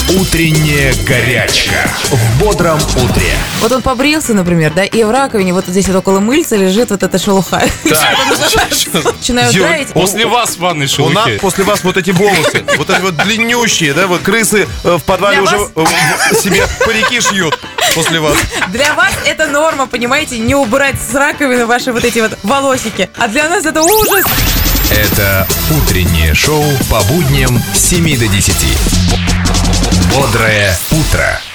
Утренняя горячка в бодром утре. Вот он побрился, например, да, и в раковине вот здесь вот около мыльца лежит вот эта шелуха. Начинают драить. После вас в ванной У нас шелухи. после вас вот эти волосы, вот эти вот длиннющие, да, вот крысы в подвале Для уже вас? себе парики шьют после вас. Для вас это норма, понимаете, не убрать с раковины ваши вот эти вот волосики. А для нас это ужас. Это утреннее шоу по будням с 7 до 10. Бодрое утро.